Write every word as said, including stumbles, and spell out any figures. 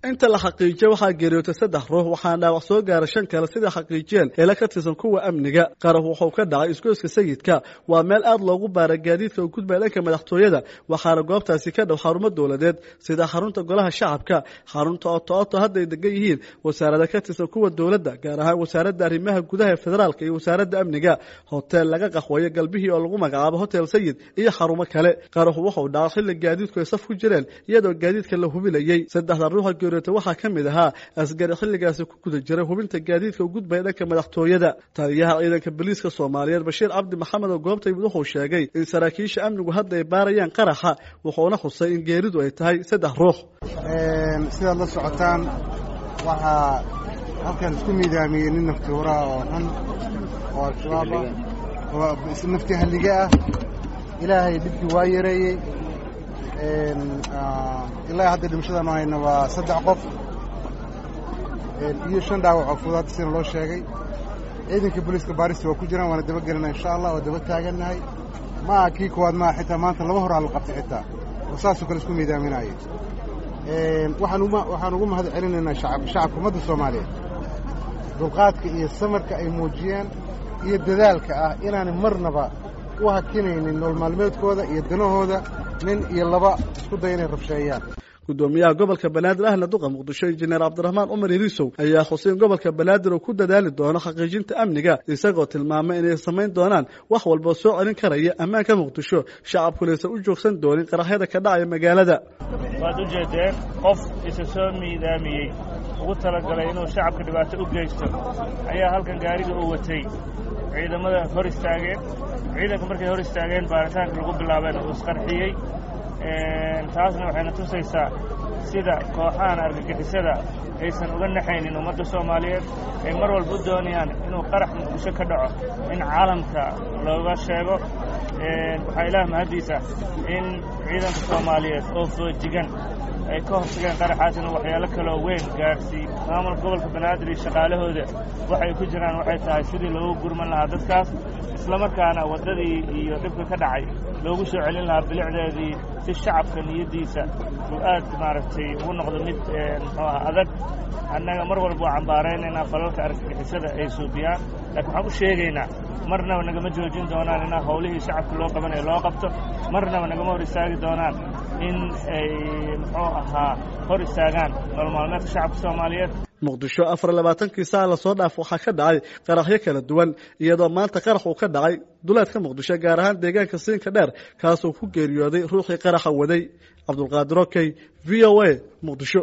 inta la xaqiijiyo waxaa geeriyootay saddex ruux waxaana dhaawac soo gaaray shan kale sida xaqiijiyeen eela ka tirsan kuwa amniga qarax wuxuu ka dhacay isgoyska sayidka waa meel aad loogu baara gaadiidka u gudbaya dhanka madaxtooyada waxaana goobtaasi ka dhow xarumo dowladeed sida xarunta golaha shacabka xarunta oto oto hadda ay degan yihiin wasaarada ka tirsan kuwa dowladda gaar ahaan wasaaradda arrimaha gudaha ee federaalka iyo wasaaradda amniga hotel laga qaxweeyo galbihii oo lagu magacaabo hotel sayid iyo xarumo kale qaraxu wuxuu dhacay xilli gaadiidku ay saf ku jireen iyadoo gaadiidka la hubilayay saddexda ruux waxaa ka mid ahaa asgari xilligaasi ku guda jiray hubinta gaadiidka u gudbaya dhanka madaxtooyada taliyaha ciidanka booliiska soomaaliyeed bashiir cabdi maxamed oo goobtay wuxuu sheegay in saraakiisha amnigu hadda ay baarayaan qaraxa wuxuuna xusay in geeridu ay tahay saddex ruux sidaad la socotaan waxaa halkan isku miidaamiyey nin naftuuraha oo xun oo al-shabaab ah oo nafti halliga ah ilaahay dhibkii waa yareeyey ilaa hadda dhimashada noo hayna waa saddex qof iyo shan dhaawac oo fudaad sina loo sheegay ciidanka booliiska baarista waa ku jiraan waana daba gelinaa insha allah waa daba taagannahay ma aha kii kuwaad maaha xitaa maanta laba hor aa la qabtay xitaa oo saasoo kale isku miidaaminayay waxaan ugu mahad celinaynaa shacabka ummadda soomaaliyeed dulqaadka iyo samarka ay muujiyeen iyo dadaalka ah inaanay marnaba u hakinaynin nool maalmeedkooda iyo danahooda nin iyo laba isku day inay rabsheeyaan gudoomiyaha gobolka banaadir ahna duqa muqdisho injineer cabdiraxmaan cumar irisow ayaa xuseen gobolka banaadir oo ku dadaali doono xaqiijinta amniga isagoo tilmaamay inay samayn doonaan wax walba soo celin karaya ammaanka muqdisho shacabkunaysan u joogsan doonin qaraxyada ka dhacaya magaalada waad u jeedeen qof isa soo miidaamiyey ugu talagalay inuu shacabka dhibaato u geysto ayaa halkan gaariga u watay ciidamada hor istaageen ciidanka markay hor istaageen baaritaanka lagu bilaabeen uu isqarxiyey taasna waxayna tusaysaa sida kooxahan argagixisada aysan uga naxaynin ummadda soomaaliyeed ay mar walba u doonayaan inuu qarax muqdisho ka dhaco in caalamka looga sheego waxaa ilaah mahaddiisa in ciidanka soomaaliyeed oo foojigan ay ka hortageen qaraxaas inuu waxyaalo kaloo weyn gaarsiiy maamulka gobolka banaadir iyo shaqaalahooda waxay ku jiraan waxay tahay sidii loogu gurman lahaa dadkaas islamarkaana waddadii iyo dhibka ka dhacay loogu soo celin lahaa bilicdeedii si shacabka niyaddiisa uu aad maaragtay ugu noqdo mid muxuu aha adag annaga mar walba waa cambaaraynaynaa falalka argagixisada ay suubiyaan laakiin waxaan u sheegaynaa marnaba nagama joojin doonaan inaa howlihii shacabka loo qabanaya loo qabto marnaba nagama hor istaagi doonaan in ay muxuu ahaa hor istaagaan nolol maalmeedka shacabka soomaaliyeed muqdisho afar iyo labaatankii saac lasoo dhaaf waxaa ka dhacay qaraxyo kala duwan iyadoo maanta qarax uu ka dhacay duleedka muqdisho gaar ahaan deegaanka siinka dheer kaasoo ku geeriyooday ruuxii qaraxa waday cabdulqaadir okey v o a muqdisho